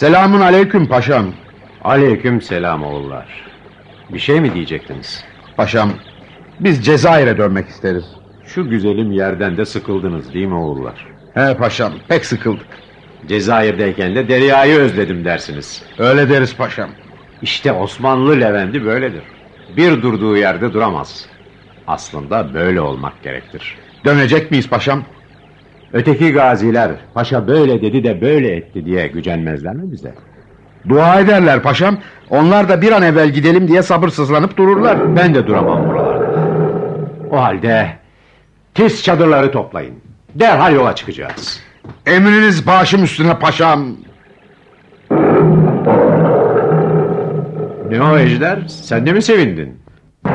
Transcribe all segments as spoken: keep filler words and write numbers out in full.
Selamun aleyküm paşam. Aleyküm selam oğullar. Bir şey mi diyecektiniz? Paşam, biz Cezayir'e dönmek isteriz. Şu güzelim yerden de sıkıldınız değil mi oğullar? He paşam, pek sıkıldık. Cezayir'deyken de Derya'yı özledim dersiniz. Öyle deriz paşam. İşte Osmanlı Levent'i böyledir. Bir durduğu yerde duramaz. Aslında böyle olmak gerektir. Dönecek miyiz paşam? Öteki gaziler paşa böyle dedi de böyle etti diye gücenmezler mi bize? Dua ederler paşam. Onlar da bir an evvel gidelim diye sabırsızlanıp dururlar. Ben de duramam buralarda. O halde tiz çadırları toplayın. Derhal yola çıkacağız. Emriniz başım üstüne paşam. Ne o Ejder? Sen de mi sevindin?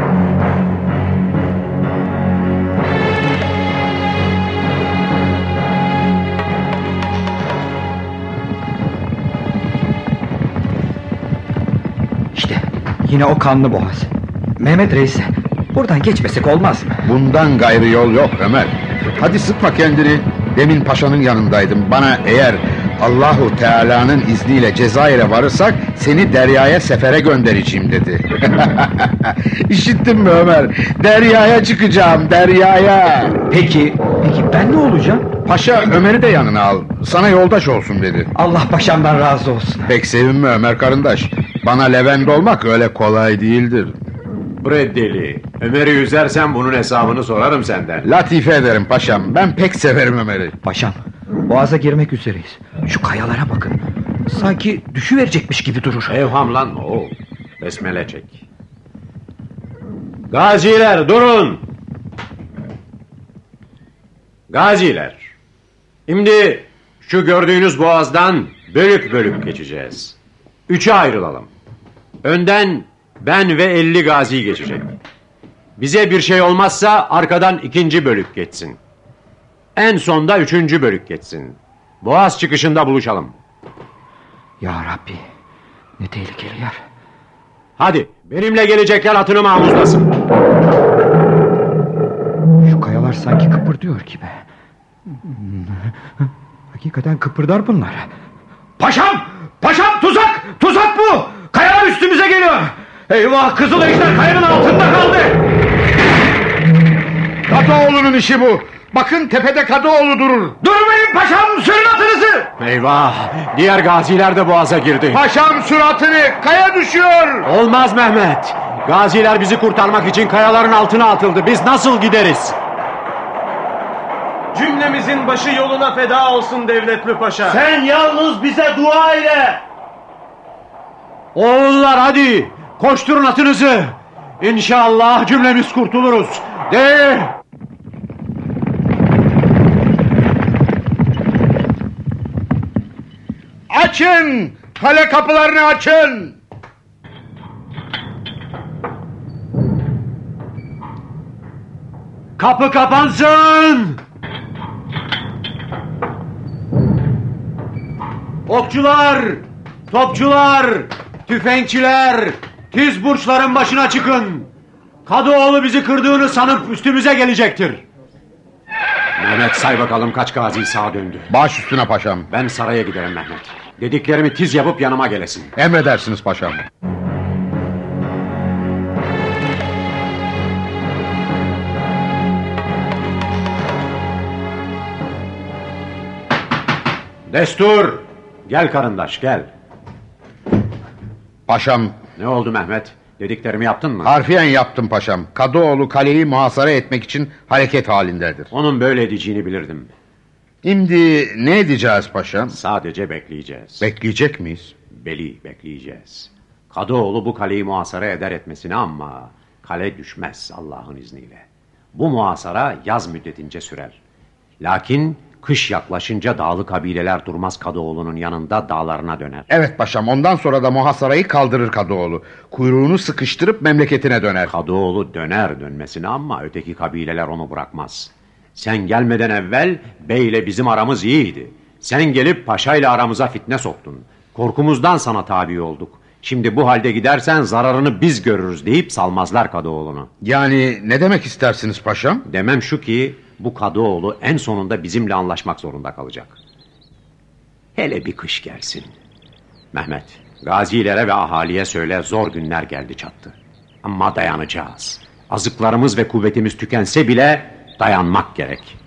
İşte yine o kanlı boğaz. Mehmet Reis, buradan geçmesek olmaz mı? Bundan gayrı yol yok Ömer. Hadi sıkma kendini. Demin paşanın yanındaydım. Bana eğer Allahu Teala'nın izniyle Cezayir'e varırsak seni Derya'ya sefere göndereceğim dedi. İşittin mi Ömer? Derya'ya çıkacağım, Derya'ya. Peki, peki ben ne olacağım? Paşa Ömer'i de yanına al. Sana yoldaş olsun dedi. Allah paşamdan razı olsun. Pek sevinme Ömer karındaş. Bana Levent olmak öyle kolay değildir. Bre deli. Ömer'i üzersen bunun hesabını sorarım senden. Latife ederim paşam. Ben pek severim Ömer'i. Paşam, boğaza girmek üzereyiz. Şu kayalara bakın. Sanki düşüverecekmiş gibi durur. Evhamlanma oğul. Besmele çek. Gaziler durun. Gaziler. Şimdi şu gördüğünüz boğazdan bölük bölük geçeceğiz. Üçe ayrılalım. Önden ben ve elli gazi geçecek. Bize bir şey olmazsa arkadan ikinci bölük geçsin. En sonda üçüncü bölük geçsin. Boğaz çıkışında buluşalım. Ya Rabbi, ne tehlikeli yer. Hadi benimle gelecekler atını mamuzlasın. Şu kayalar sanki kıpırdıyor gibi. Hakikaten kıpırdar bunlar. Paşam! Paşam tuzak! Tuzak bu! Kayalar üstümüze geliyor! Eyvah, Kızıl Ejder kayanın altında kaldı! Kadıoğlu'nun işi bu. Bakın tepede Kadıoğlu durur. Durmayın paşam, sürün atınızı! Eyvah! Diğer gaziler de boğaza girdi. Paşam süratini, kaya düşüyor. Olmaz Mehmet. Gaziler bizi kurtarmak için kayaların altına atıldı. Biz nasıl gideriz? Cümlemizin başı yoluna feda olsun Devletli Paşa. Sen yalnız bize dua eyle. Oğullar hadi koşturun atınızı. İnşallah cümlemiz kurtuluruz. De. Açın! Kale kapılarını açın! Kapı kapansın! Okçular, topçular, tüfekçiler, tiz burçların başına çıkın. Kadıoğlu bizi kırdığını sanıp üstümüze gelecektir. Mehmet, say bakalım kaç gazi sağa döndü. Baş üstüne paşam. Ben saraya giderim Mehmet. Dediklerimi tiz yapıp yanıma gelesin. Emredersiniz paşam. Destur! Gel karındaş, gel. Paşam. Ne oldu Mehmet? Dediklerimi yaptın mı? Harfiyen yaptım paşam. Kadıoğlu kaleyi muhasara etmek için hareket halindedir. Onun böyle edeceğini bilirdim. Şimdi ne edeceğiz paşam? Sadece bekleyeceğiz. Bekleyecek miyiz? Beli, bekleyeceğiz. Kadıoğlu bu kaleyi muhasara eder etmesine ama kale düşmez Allah'ın izniyle. Bu muhasara yaz müddetince sürer. Lakin kış yaklaşınca dağlı kabileler durmaz Kadıoğlu'nun yanında, dağlarına döner. Evet paşam, ondan sonra da muhasarayı kaldırır Kadıoğlu. Kuyruğunu sıkıştırıp memleketine döner. Kadıoğlu döner dönmesine ama öteki kabileler onu bırakmaz. Sen gelmeden evvel beyle bizim aramız iyiydi. Sen gelip paşayla aramıza fitne soktun. Korkumuzdan sana tabi olduk. Şimdi bu halde gidersen zararını biz görürüz deyip salmazlar Kadıoğlu'nu. Yani ne demek istersiniz paşam? Demem şu ki bu Kadıoğlu en sonunda bizimle anlaşmak zorunda kalacak. Hele bir kış gelsin. Mehmet, gazilere ve ahaliye söyle, zor günler geldi çattı. Ama dayanacağız. Azıklarımız ve kuvvetimiz tükense bile dayanmak gerek.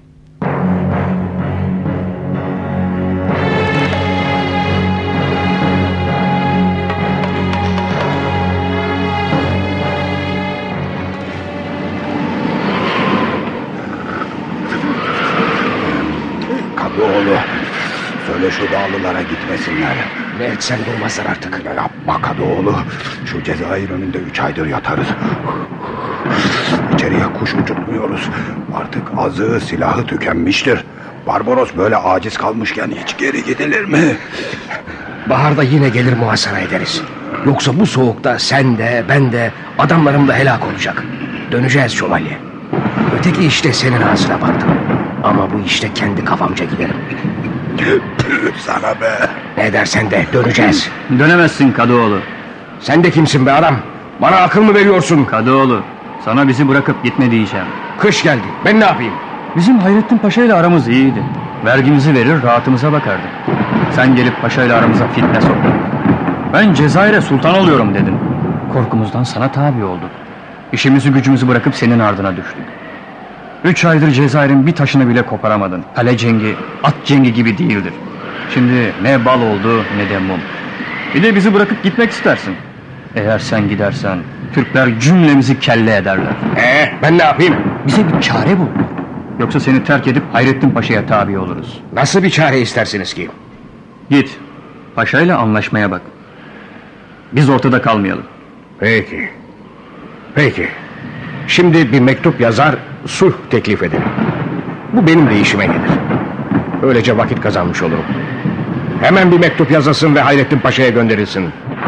Kadıoğlu, söyle şu dağlılara gitmesinler. Ne etsen durmazlar artık. Yapma Kadıoğlu, şu Cezayir önünde üç aydır yatarız. İçeriye kuş uçurtmuyoruz. Artık azığı, silahı tükenmiştir. Barbaros böyle aciz kalmışken hiç geri gidilir mi? Baharda yine gelir muhasara ederiz. Yoksa bu soğukta sen de ben de adamlarım da helak olacak. Döneceğiz şövalye. Öteki işte senin ağzına baktım. Ama bu işte kendi kafamca giderim. Sana be. Ne dersen de döneceğiz. Dönemezsin Kadıoğlu. Sen de kimsin be adam? Bana akıl mı veriyorsun? Kadıoğlu, sana bizi bırakıp gitme diyeceğim. Kış geldi, ben ne yapayım? Bizim Hayrettin Paşa ile aramız iyiydi. Vergimizi verir, rahatımıza bakardık. Sen gelip Paşa ile aramıza fitne soktun. Ben Cezayir'e sultan oluyorum dedim. Korkumuzdan sana tabi olduk. İşimizi gücümüzü bırakıp senin ardına düştük. Üç aydır Cezayir'in bir taşını bile koparamadın. Kale cengi, at cengi gibi değildir. Şimdi ne bal oldu ne de mum. Bir de bizi bırakıp gitmek istersin. Eğer sen gidersen Türkler cümlemizi kelle ederler. Ee, ben ne yapayım? Bize bir çare bul. Yoksa seni terk edip Hayrettin Paşa'ya tabi oluruz. Nasıl bir çare istersiniz ki? Git, Paşa'yla anlaşmaya bak. Biz ortada kalmayalım. Peki. Peki. Şimdi bir mektup yazar, sulh teklif ederim. Bu benim de işime gelir. Böylece vakit kazanmış olurum. Hemen bir mektup yazılsın ve Hayrettin Paşa'ya gönderilsin.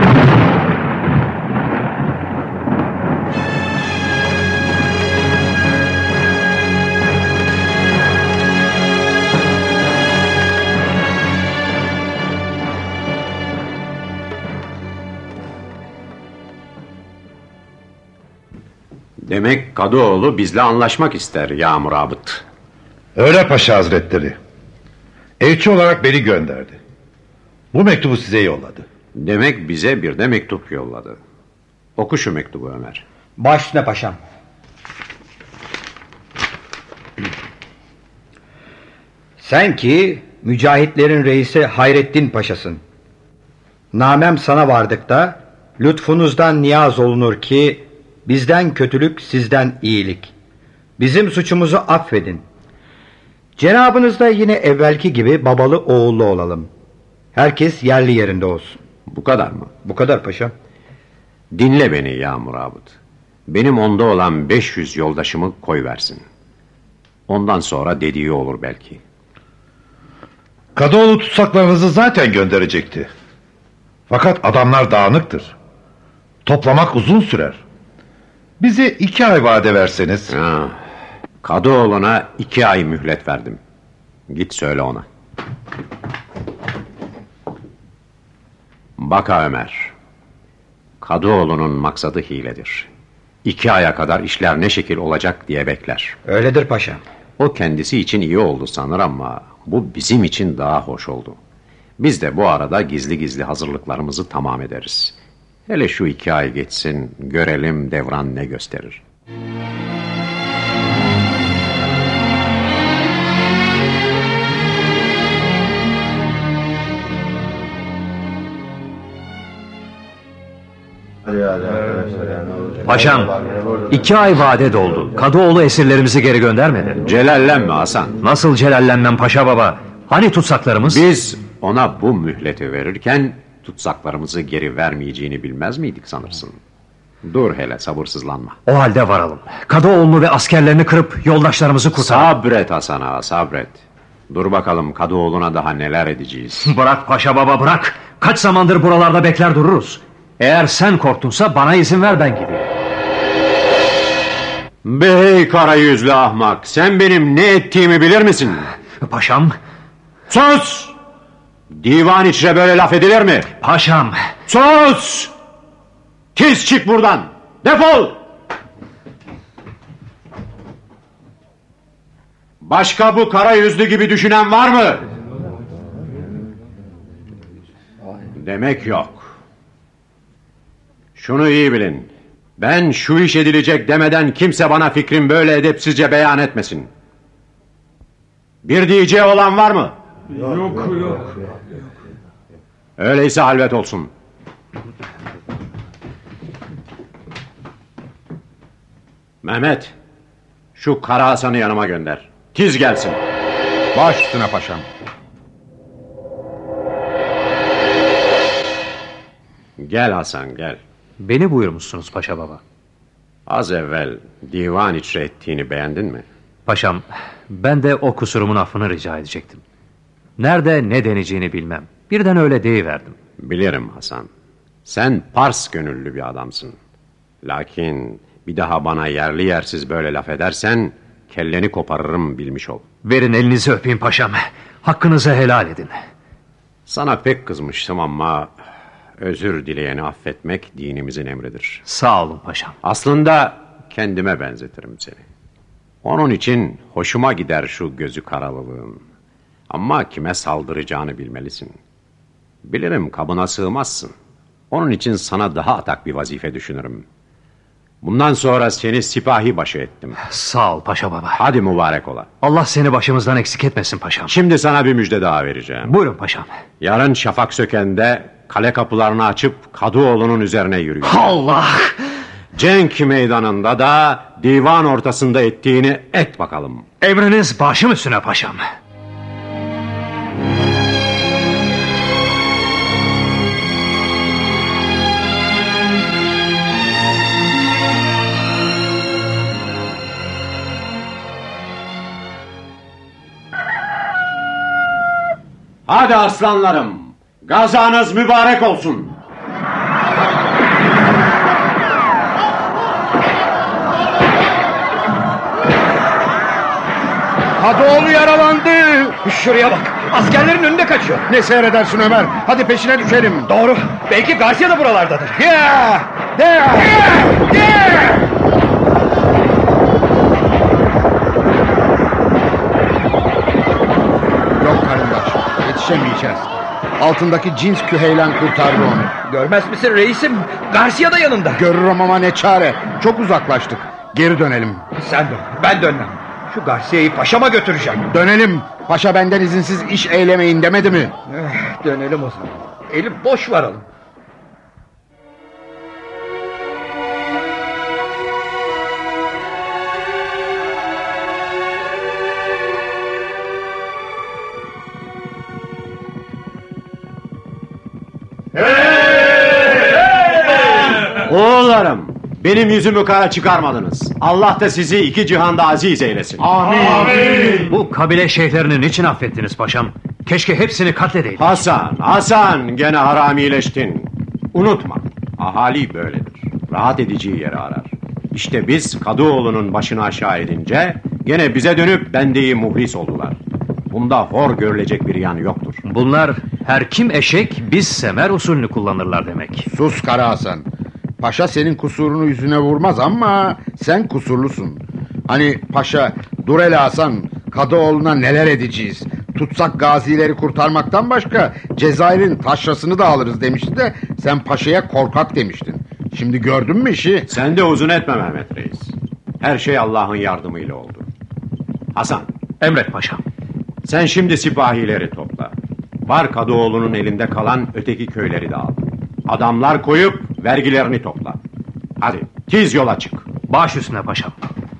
Demek Kadıoğlu bizle anlaşmak ister ya Murabıt. Öyle Paşa Hazretleri. Elçi olarak beni gönderdi. Bu mektubu size yolladı. Demek bize bir de mektup yolladı. Oku şu mektubu Ömer. Baş ne paşam. Sen ki mücahitlerin reisi Hayrettin Paşa'sın. Namem sana vardıkta lütfunuzdan niyaz olunur ki bizden kötülük sizden iyilik. Bizim suçumuzu affedin. Cenabınızda yine evvelki gibi babalı oğullu olalım. Herkes yerli yerinde olsun. Bu kadar mı? Bu kadar paşam. Dinle beni ya Murabıt. Benim onda olan beş yüz yoldaşımı koyversin. Ondan sonra dediği olur belki. Kadıoğlu tutsaklarınızı zaten gönderecekti. Fakat adamlar dağınıktır. Toplamak uzun sürer. Bize iki ay vade verseniz. Ha, Kadıoğlu'na iki ay mühlet verdim. Git söyle ona. Bak Ömer, Kadıoğlu'nun maksadı hiledir. İki aya kadar işler ne şekil olacak diye bekler. Öyledir paşam. O kendisi için iyi oldu sanır ama bu bizim için daha hoş oldu. Biz de bu arada gizli gizli hazırlıklarımızı tamam ederiz. Hele şu iki ay geçsin, görelim devran ne gösterir. Paşam, iki ay vade doldu. Kadıoğlu esirlerimizi geri göndermedi. Celallenme Hasan. Nasıl celallenmem paşa baba? Hani tutsaklarımız? Biz ona bu mühleti verirken tutsaklarımızı geri vermeyeceğini bilmez miydik sanırsın? Dur hele, sabırsızlanma. O halde varalım. Kadıoğlu'nu ve askerlerini kırıp yoldaşlarımızı kurtaralım. Sabret Hasan ağa, sabret. Dur bakalım Kadıoğlu'na daha neler edeceğiz. Bırak paşa baba, bırak. Kaç zamandır buralarda bekler dururuz. Eğer sen korktunsa bana izin ver, ben gideyim. Bey kara yüzlü ahmak, sen benim ne ettiğimi bilir misin? Paşam. Sus! Divan içre böyle laf edilir mi? Paşam. Sus! Tiz çık buradan! Defol! Başka bu kara yüzlü gibi düşünen var mı? Demek yok. Şunu iyi bilin. Ben şu iş edilecek demeden kimse bana fikrim böyle edepsizce beyan etmesin. Bir diyeceği olan var mı? Yok yok. yok. yok. Öyleyse halvet olsun. Mehmet, şu Kara Hasan'ı yanıma gönder. Tiz gelsin. Baş üstüne paşam. Gel Hasan, gel. Beni buyurmuşsunuz paşa baba. Az evvel divan içre ettiğini beğendin mi? Paşam, ben de o kusurumun affını rica edecektim. Nerede ne deneceğini bilmem. Birden öyle deyiverdim. Bilirim Hasan. Sen Pars gönüllü bir adamsın. Lakin bir daha bana yerli yersiz böyle laf edersen kelleni koparırım, bilmiş ol. Verin elinizi öpeyim paşam. Hakkınızı helal edin. Sana pek kızmıştım ama özür dileyeni affetmek dinimizin emridir. Sağ olun paşam. Aslında kendime benzetirim seni. Onun için hoşuma gider şu gözü karalılığın. Ama kime saldıracağını bilmelisin. Bilirim kabına sığmazsın. Onun için sana daha atak bir vazife düşünürüm. Bundan sonra seni sipahi başı ettim. Sağ ol paşa baba. Hadi mübarek ola. Allah seni başımızdan eksik etmesin paşam. Şimdi sana bir müjde daha vereceğim. Buyurun paşam. Yarın şafak sökende kale kapılarını açıp Kadıoğlu'nun üzerine yürüyeceğim. Allah! Cenk meydanında da divan ortasında ettiğini et bakalım. Emriniz başım üstüne paşam. Hadi aslanlarım, gazanız mübarek olsun. Kadıoğlu yaralandı. Şuraya bak, askerlerin önünde kaçıyor. Ne seyredersin Ömer? Hadi peşine düşelim. Doğru, belki Garcia da buralardadır. Ya! Ya! Ya! Yok karındaş, yetişemeyeceğiz. Altındaki cins küheylan kurtardı onu. Görmez misin reisim? Garcia da yanında. Görürüm ama ne çare. Çok uzaklaştık. Geri dönelim. Sen dön, ben dönmem. Şu Garcia'yı paşama götüreceğim. Dönelim. Paşa benden izinsiz iş eylemeyin demedi mi? Eh, dönelim o zaman. Eli boş varalım. Oğullarım, benim yüzümü kara çıkarmadınız. Allah da sizi iki cihanda aziz eylesin. Amin. Amin. Bu kabile şeyhlerini niçin affettiniz paşam? Keşke hepsini katledeydiniz. Hasan, Hasan, gene haramileştin. Unutma, ahali böyledir. Rahat edeceği yeri arar. İşte biz Kadıoğlu'nun başını aşağı edince gene bize dönüp bendeyi muhlis oldular. Bunda hor görülecek bir yan yoktur. Bunlar her kim eşek biz semer usulünü kullanırlar demek. Sus Kara Hasan. Paşa senin kusurunu yüzüne vurmaz ama sen kusurlusun. Hani paşa, dur hele Hasan, Kadıoğlu'na neler edeceğiz? Tutsak gazileri kurtarmaktan başka Cezayir'in taşrasını da alırız demişti de sen paşaya korkak demiştin. Şimdi gördün mü işi? Sen de uzun etme Mehmet Reis. Her şey Allah'ın yardımıyla oldu. Hasan, emret paşam. Sen şimdi sipahileri topla. Var Kadıoğlu'nun elinde kalan öteki köyleri de al. Adamlar koyup vergilerini topla. Hadi tiz yola çık. Baş üstüne paşam.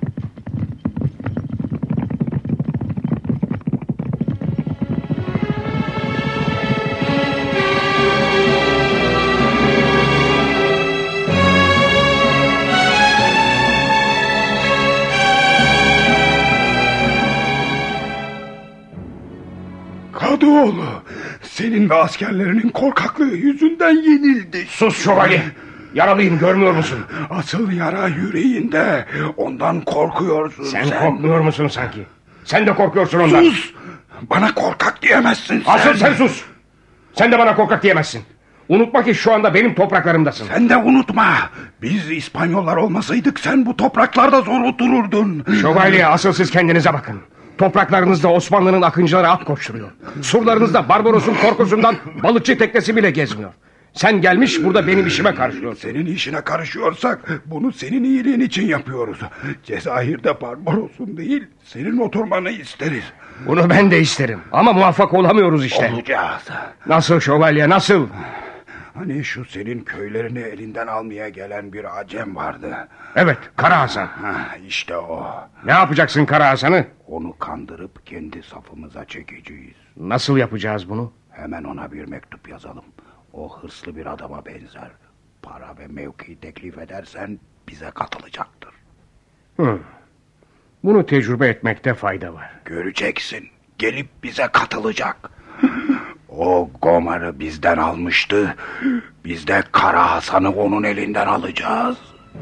Kadıoğlu, senin ve askerlerinin korkaklığı yüzünden yenildik. Sus şövalye. Yaralıyım, görmüyor musun? Asıl yara yüreğinde. Ondan korkuyorsun sen. Sen korkmuyor musun sanki? Sen de korkuyorsun ondan. Sus! Bana korkak diyemezsin sen. Asıl sen sus. Sen de bana korkak diyemezsin. Unutma ki şu anda benim topraklarımdasın. Sen de unutma. Biz İspanyollar olmasaydık sen bu topraklarda zor otururdun. Şövalye, asıl siz kendinize bakın. Topraklarınızda Osmanlı'nın akıncıları at koşturuyor. Surlarınızda Barbaros'un korkusundan balıkçı teknesi bile gezmiyor. Sen gelmiş burada benim işime karışıyorsun. Senin işine karışıyorsak bunu senin iyiliğin için yapıyoruz. Cezayir'de Barbaros'un değil, senin oturmanı isteriz. Bunu ben de isterim ama muvaffak olamıyoruz işte. Olacağız. Nasıl şövalye, nasıl? Hani şu senin köylerini elinden almaya gelen bir acem vardı. Evet, Kara Hasan. Ha, işte o. Ne yapacaksın Kara Hasan'ı? Onu kandırıp kendi safımıza çekeceğiz. Nasıl yapacağız bunu? Hemen ona bir mektup yazalım. O hırslı bir adama benzer. Para ve mevki teklif edersen bize katılacaktır. Hı. Bunu tecrübe etmekte fayda var. Göreceksin. Gelip bize katılacak. O Gomar'ı bizden almıştı. Biz de Kara Hasan'ı onun elinden alacağız.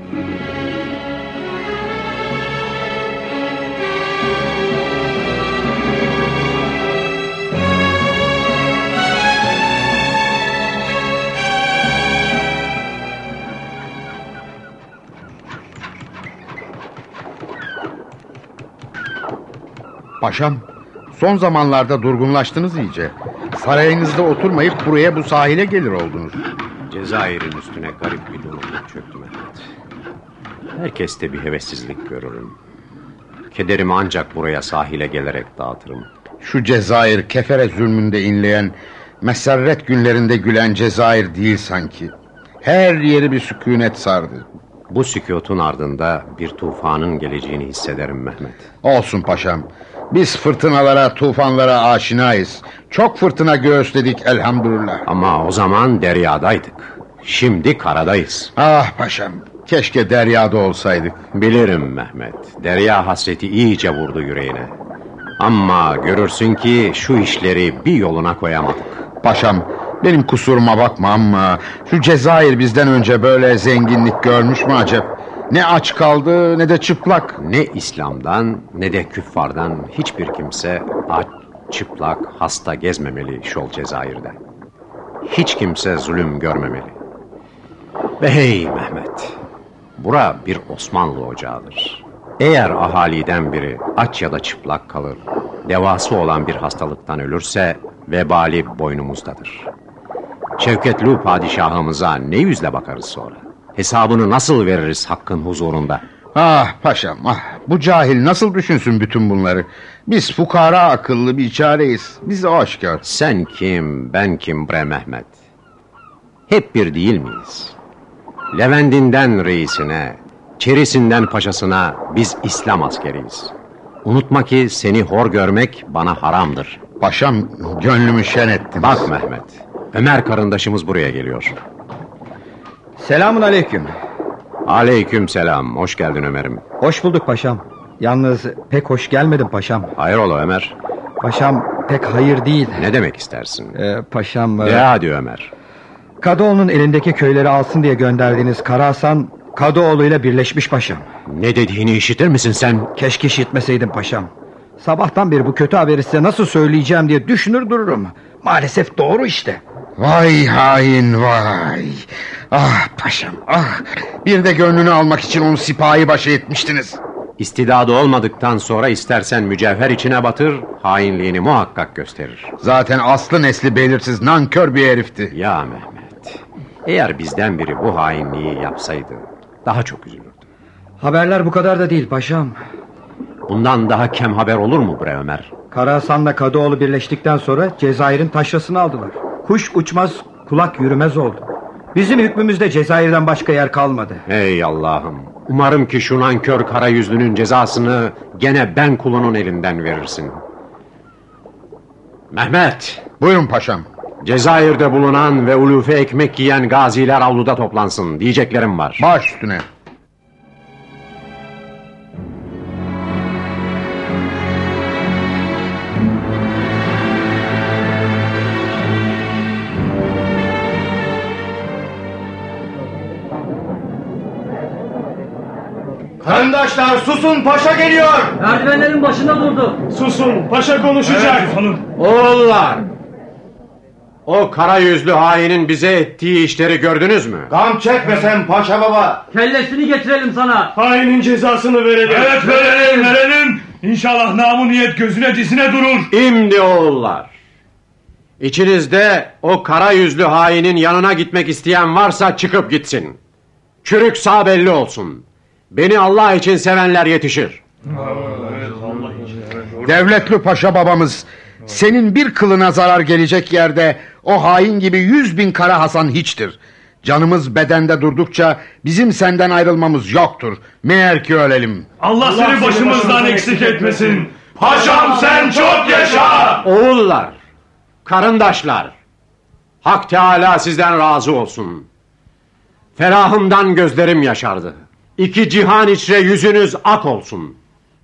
Paşam, son zamanlarda durgunlaştınız iyice. Sarayınızda oturmayıp buraya, bu sahile gelir oldunuz. Cezayir'in üstüne garip bir durumluk çöktü Mehmet. Herkeste bir hevessizlik görürüm. Kederimi ancak buraya, sahile gelerek dağıtırım. Şu Cezayir kefere zulmünde inleyen, meserret günlerinde gülen Cezayir değil sanki. Her yeri bir sükunet sardı. Bu sükûtun ardında bir tufanın geleceğini hissederim Mehmet. Olsun paşam. Biz fırtınalara, tufanlara aşinayız. Çok fırtına göğüsledik elhamdülillah. Ama o zaman deryadaydık. Şimdi karadayız. Ah paşam, keşke deryada olsaydık. Bilirim Mehmet. Derya hasreti iyice vurdu yüreğine. Ama görürsün ki şu işleri bir yoluna koyamadık. Paşam, benim kusuruma bakma ama şu Cezayir bizden önce böyle zenginlik görmüş mü acep? Ne aç kaldı ne de çıplak. Ne İslam'dan ne de küffardan hiçbir kimse aç, çıplak, hasta gezmemeli şol Cezayir'de. Hiç kimse zulüm görmemeli. Ve hey Mehmet, bura bir Osmanlı ocağıdır. Eğer ahaliden biri aç ya da çıplak kalır, devası olan bir hastalıktan ölürse vebali boynumuzdadır. Şevketli padişahımıza ne yüzle bakarız sonra? Hesabını nasıl veririz hakkın huzurunda? Ah paşam, ah, bu cahil nasıl düşünsün bütün bunları? Biz fukara akıllı bir çareyiz. Bize aşikar. Sen kim, ben kim bre Mehmet? Hep bir değil miyiz? Levent'inden reisine, Çerisinden paşasına biz İslam askeriyiz. Unutma ki seni hor görmek bana haramdır. Paşam, gönlümü şen ettiniz. Bak Mehmet, Ömer karındaşımız buraya geliyor. Selamun aleyküm. Aleyküm selam, hoş geldin Ömer'im. Hoş bulduk paşam. Yalnız pek hoş gelmedim paşam. Hayrola Ömer? Paşam pek hayır değil. Ne demek istersin? Ee, paşam... De hadi Ömer. Kadıoğlu'nun elindeki köyleri alsın diye gönderdiğiniz Kara Hasan Kadıoğlu'yla birleşmiş paşam. Ne dediğini işitir misin sen? Keşke işitmeseydim paşam. Sabahtan beri bu kötü haberi size nasıl söyleyeceğim diye düşünür dururum. Maalesef doğru işte. Vay hain vay. Ah paşam ah. Bir de gönlünü almak için onu sipahi başı etmiştiniz. İstidadı olmadıktan sonra istersen mücevher içine batır, hainliğini muhakkak gösterir. Zaten aslı nesli belirsiz nankör bir herifti. Ya Mehmet, eğer bizden biri bu hainliği yapsaydı daha çok üzülürdü. Haberler bu kadar da değil paşam. Bundan daha kem haber olur mu bre Ömer? Kara Hasan'la Kadıoğlu birleştikten sonra Cezayir'in taşrasını aldılar. Kuş uçmaz, kulak yürümez oldu. Bizim hükmümüzde Cezayir'den başka yer kalmadı. Ey Allah'ım, umarım ki şu nankör kara yüzlünün cezasını gene ben kulunun elinden verirsin. Mehmet! Buyurun paşam. Cezayir'de bulunan ve ulufe ekmek yiyen gaziler avluda toplansın, diyeceklerim var. Baş üstüne. Kardeşler susun, paşa geliyor. Merdivenlerin başında durdu. Susun, paşa konuşacak. Evet, Oğullar! O kara yüzlü hainin bize ettiği işleri gördünüz mü? Gam çekme sen paşa baba. Kellesini getirelim sana. Hainin cezasını verelim. Evet verelim verelim. İnşallah namı niyet gözüne dizine durur. İmdi oğullar! İçinizde o kara yüzlü hainin yanına gitmek isteyen varsa çıkıp gitsin. Çürük sağ belli olsun. Beni Allah için sevenler yetişir. Devletli Paşa babamız, senin bir kılına zarar gelecek yerde o hain gibi yüz bin Kara Hasan hiçtir. Canımız bedende durdukça bizim senden ayrılmamız yoktur. Meğer ki ölelim. Allah, Allah seni başımızdan eksik etmesin. Paşam sen çok yaşa. Oğullar, karındaşlar, Hak Teala sizden razı olsun. Ferahımdan gözlerim yaşardı. İki cihan içre yüzünüz ak olsun.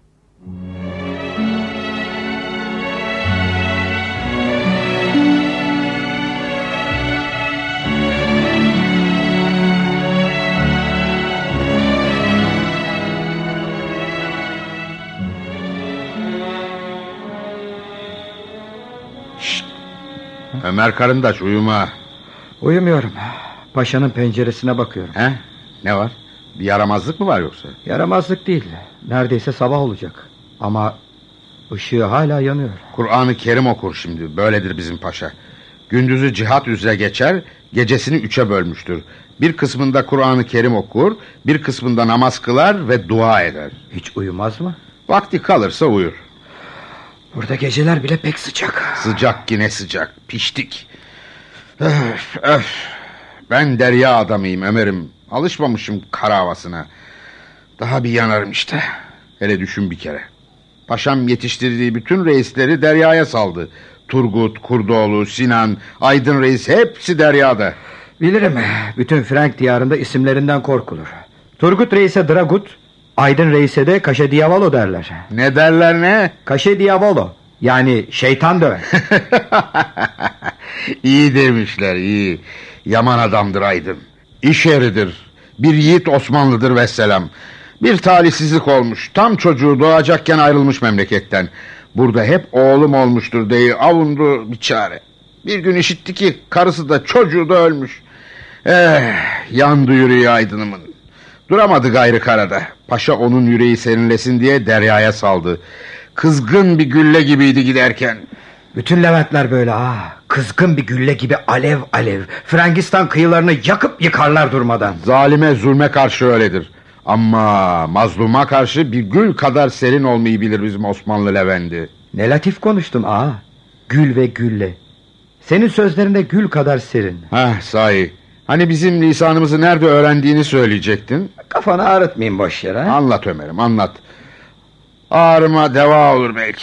Şşt. Ömer karındaş, uyuma. Uyumuyorum. Paşanın penceresine bakıyorum. He? Ne var? Bir yaramazlık mı var yoksa? Yaramazlık değil. Neredeyse sabah olacak. Ama ışığı hala yanıyor. Kur'an-ı Kerim okur şimdi. Böyledir bizim paşa. Gündüzü cihat üzere geçer, gecesini üçe bölmüştür. Bir kısmında Kur'an-ı Kerim okur, bir kısmında namaz kılar ve dua eder. Hiç uyumaz mı? Vakti kalırsa uyur. Burada geceler bile pek sıcak. Sıcak yine sıcak. Piştik. Öf, öf. Ben derya adamıyım Ömer'im. Alışmamışım kara havasına. Daha bir yanarım işte. Hele düşün bir kere. Paşam yetiştirdiği bütün reisleri deryaya saldı. Turgut, Kurdoğlu, Sinan, Aydın Reis hepsi deryada. Bilirim. Bütün Frank diyarında isimlerinden korkulur. Turgut Reis'e Dragut, Aydın Reis'e de Kaşediyavalo derler. Ne derler ne? Kaşediyavalo. Yani şeytan döven. İyi demişler, iyi. Yaman adamdır Aydın. İş eridir. Bir yiğit Osmanlıdır vesselam. Bir talihsizlik olmuş. Tam çocuğu doğacakken ayrılmış memleketten. Burada hep oğlum olmuştur diye avundu bir çare. Bir gün işitti ki karısı da çocuğu da ölmüş. Eh, yandı yüreği Aydın'ımın. Duramadı gayrı karada. Paşa onun yüreği serinlesin diye deryaya saldı. Kızgın bir gülle gibiydi giderken. Bütün Leventler böyle ha. Kızgın bir gülle gibi alev alev. Frangistan kıyılarını yakıp yıkarlar durmadan. Zalime zulme karşı öyledir. Ama mazluma karşı bir gül kadar serin olmayı bilir bizim Osmanlı Levendi. Ne latif konuştun ağa. Gül ve gülle. Senin sözlerinde gül kadar serin. Heh, sahi. Hani bizim lisanımızı nerede öğrendiğini söyleyecektin. Kafanı ağrıtmayayım boş yere. Anlat Ömer'im, anlat. Ağrıma deva olur belki.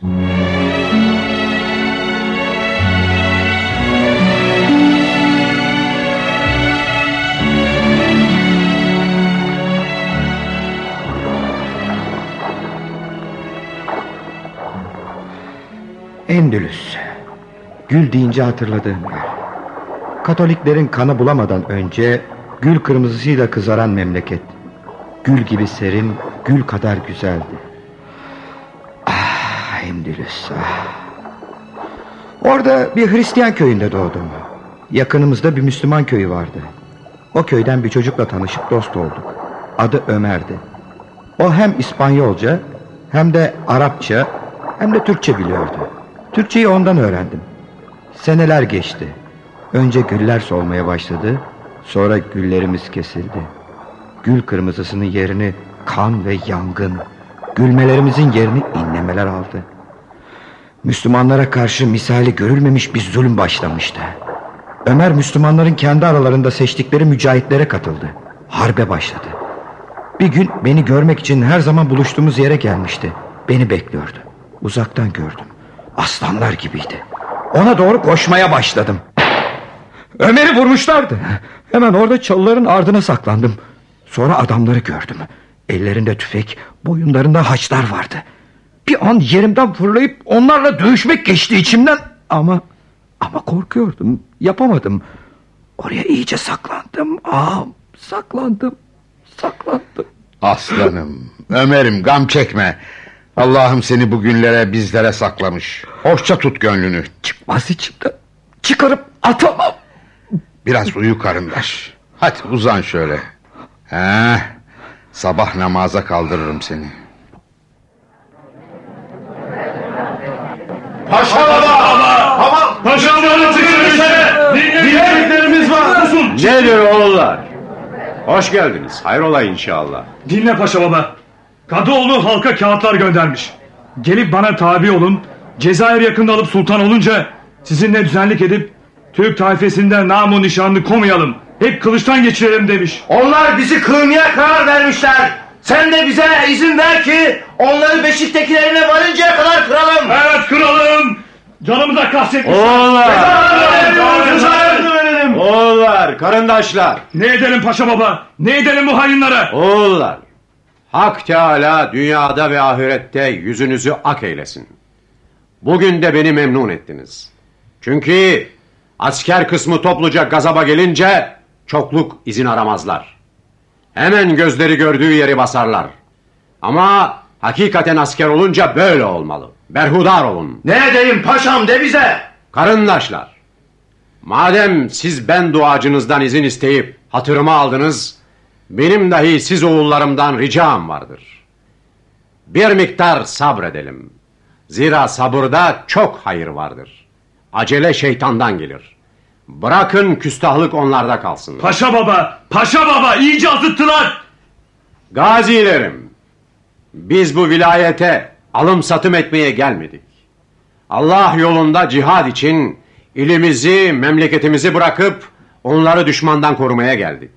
Endülüs. Gül deyince hatırladığım yer. Katoliklerin kanı bulamadan önce gül kırmızısıyla kızaran memleket. Gül gibi serin, gül kadar güzeldi. Ah Endülüs, ah. Orada bir Hristiyan köyünde doğdum. Yakınımızda bir Müslüman köyü vardı. O köyden bir çocukla tanışıp dost olduk. Adı Ömer'di. O hem İspanyolca hem de Arapça hem de Türkçe biliyordu. Türkçeyi ondan öğrendim. Seneler geçti. Önce güller solmaya başladı. Sonra güllerimiz kesildi. Gül kırmızısının yerini kan ve yangın, gülmelerimizin yerini inlemeler aldı. Müslümanlara karşı misali görülmemiş bir zulüm başlamıştı. Ömer Müslümanların kendi aralarında seçtikleri mücahitlere katıldı. Harbe başladı. Bir gün beni görmek için her zaman buluştuğumuz yere gelmişti. Beni bekliyordu. Uzaktan gördüm. Aslanlar gibiydi. Ona doğru koşmaya başladım. Ömer'i vurmuşlardı. Hemen orada çalıların ardına saklandım. Sonra adamları gördüm. Ellerinde tüfek, boyunlarında haçlar vardı. Bir an yerimden fırlayıp onlarla dövüşmek geçti içimden. Ama ama korkuyordum. Yapamadım. Oraya iyice saklandım. Ağam, saklandım. Saklandım. Aslanım, Ömer'im, gam çekme. Allah'ım seni bugünlere, bizlere saklamış. Hoşça tut gönlünü. Çıkmaz içimden. Çıkarıp atamam. Biraz uyu karındaş. Hadi uzan şöyle. He, sabah namaza kaldırırım seni. Paşa baba! Baba! Paşamları çıkın dışarı. Dinleyeceklerimiz var. Susun. Nedir oğullar? Hoş geldiniz. Hayrola inşallah. Dinle paşa baba. Kadıoğlu halka kağıtlar göndermiş. Gelip bana tabi olun. Cezayir yakında alıp sultan olunca sizinle düzenlik edip Türk taifesinden namu nişanlı komayalım. Hep kılıçtan geçirelim demiş. Onlar bizi kırmaya karar vermişler. Sen de bize izin ver ki onları Beşik'tekilerine varıncaya kadar kıralım. Evet kıralım. Canımıza kastetmişler. Oğullar! Oğullar, karındaşlar. Ne edelim paşa baba? Ne edelim bu hainlere? Oğullar, Hak Teâlâ dünyada ve ahirette yüzünüzü ak eylesin. Bugün de beni memnun ettiniz. Çünkü asker kısmı topluca gazaba gelince çokluk izin aramazlar. Hemen gözleri gördüğü yeri basarlar. Ama hakikaten asker olunca böyle olmalı. Berhudar olun. Ne edelim paşam de bize. Karındaşlar, madem siz ben duacınızdan izin isteyip hatırımı aldınız, benim dahi siz oğullarımdan ricam vardır. Bir miktar sabredelim. Zira sabırda çok hayır vardır. Acele şeytandan gelir. Bırakın küstahlık onlarda kalsın. Paşa baba, paşa baba iyice azıttılar. Gazilerim, biz bu vilayete alım satım etmeye gelmedik. Allah yolunda cihad için ilimizi, memleketimizi bırakıp onları düşmandan korumaya geldik.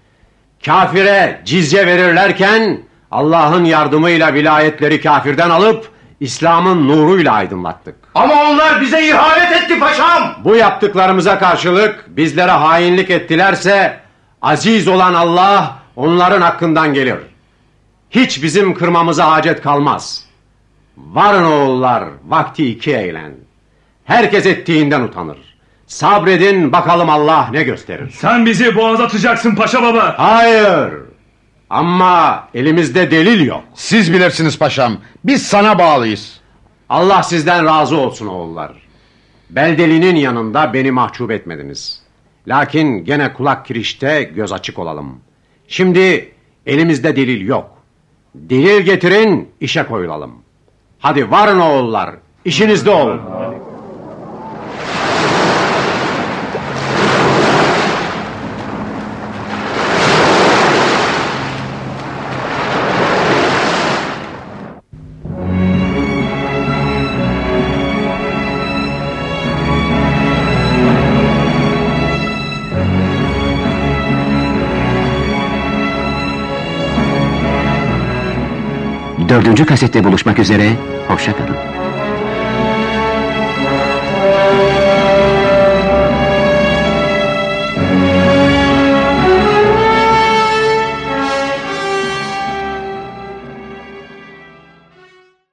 Kafire cizye verirlerken Allah'ın yardımıyla vilayetleri kafirden alıp İslam'ın nuruyla aydınlattık. Ama onlar bize ihanet etti paşam. Bu yaptıklarımıza karşılık bizlere hainlik ettilerse aziz olan Allah onların hakkından gelir. Hiç bizim kırmamıza hacet kalmaz. Varın oğullar, vakti iki eğlen. Herkes ettiğinden utanır. Sabredin bakalım Allah ne gösterir. Sen bizi boğaz atacaksın paşa baba. Hayır. Ama elimizde delil yok. Siz bilirsiniz paşam. Biz sana bağlıyız. Allah sizden razı olsun oğullar. Beldelinin yanında beni mahcup etmediniz. Lakin gene kulak kirişte göz açık olalım. Şimdi elimizde delil yok. Delil getirin, işe koyulalım. Hadi varın oğullar, işinizde olun. Dördüncü kasette buluşmak üzere, hoşça kalın.